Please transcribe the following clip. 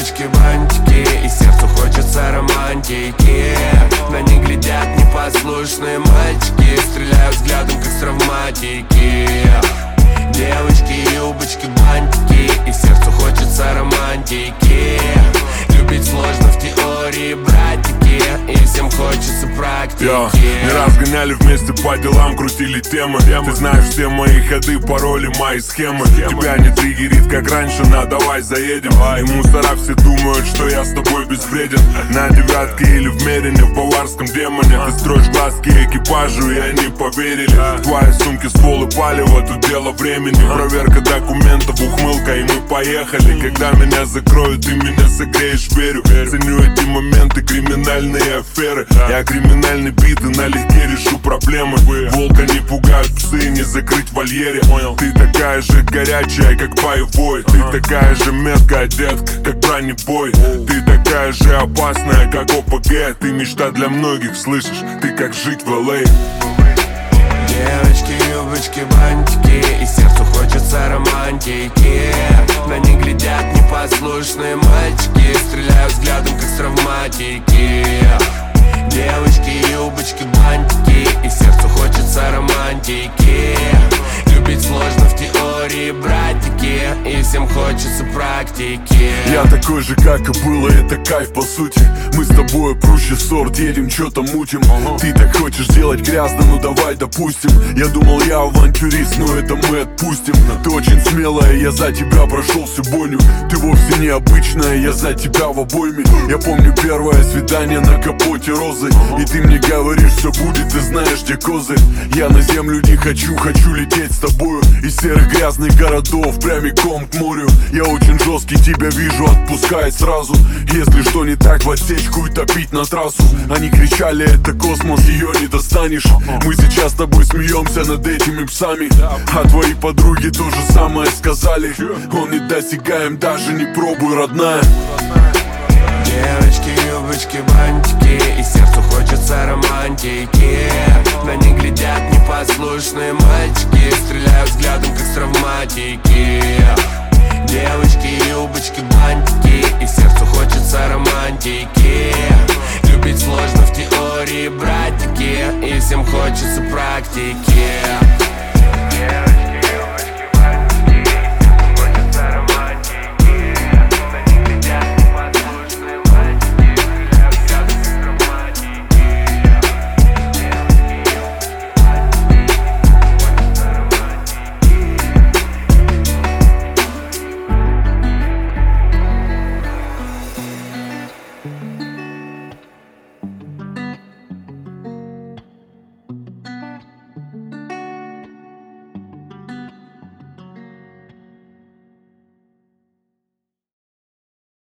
юбочки, бантики, и сердцу хочется романтики. На них глядят непослушные мальчики, стреляю взглядом, как с травматики. Девочки, юбочки, бантики, и сердцу хочется романтики. Любить сложно в теории, братики, и всем хочется практики. Не раз гоняли вместе по делам, крутили темы. Ты знаешь все мои ходы, пароли, мои схемы. Тебя не триггерит, как раньше, на давай заедем. И мусора все думают, что я с тобой безвреден. На девятке или в Мерине, в баварском демоне. Ты строишь глазки экипажу, и они поверили. В твоей сумке ствол и палево, тут дело времени. Проверка документов, ухмылка, и мы поехали. Когда меня закроют, ты меня согреешь, верю. Ценю эти моменты, криминальные аферы. Я криминальный бит и налегке решу проблемы. Волка не пугают псы, не закрыть в вольере. Ты такая же горячая, как боевой. Ты такая же меткая, детка, как бронебой. Ты такая же опасная, как ОПГ. Ты мечта для многих, слышишь? Ты как жить в ЛА. Девочки, юбочки, бантики, и сердцу хочется романтики. На них глядят непослушные мальчики, стреляю взглядом, как с травматики. Девочки, юбочки, бантики, и сердцу хочется романтики. Любить сложно в теории, братики, и всем хочется практики. Я такой же, как и было, это кайф по сути. Мы с тобой проще сорт, едем, что-то мутим. Ты так хочешь делать грязно, ну давай допустим. Я думал, я авантюрист, но это мы отпустим. Ты очень смелая, я за тебя прошел всю бойню. Ты вовсе необычная, я за тебя в обойме. Я помню первое свидание на капоте розы. И ты мне говоришь, все будет, ты знаешь, где козырь. Я на землю не хочу, хочу лететь с тобою. Из серых грязных городов прямиком к морю. Я очень жесткий, тебя вижу, отпускай сразу. Если что не так, в отсечку и топить на трассу. Они кричали, это космос, ее не достанешь. Мы сейчас с тобой смеемся над этими псами. А твои подруги то же самое сказали. Он недосягаем, даже не пробуй, родная. Девочки, юбочки, бантики, и сердцу хочется романтики. На них глядят непослушные мальчики, стреляю взглядом, как с травматики. Девочки, юбочки, бантики, и сердцу хочется романтики. Любить сложно в теории, братики, и всем хочется практики.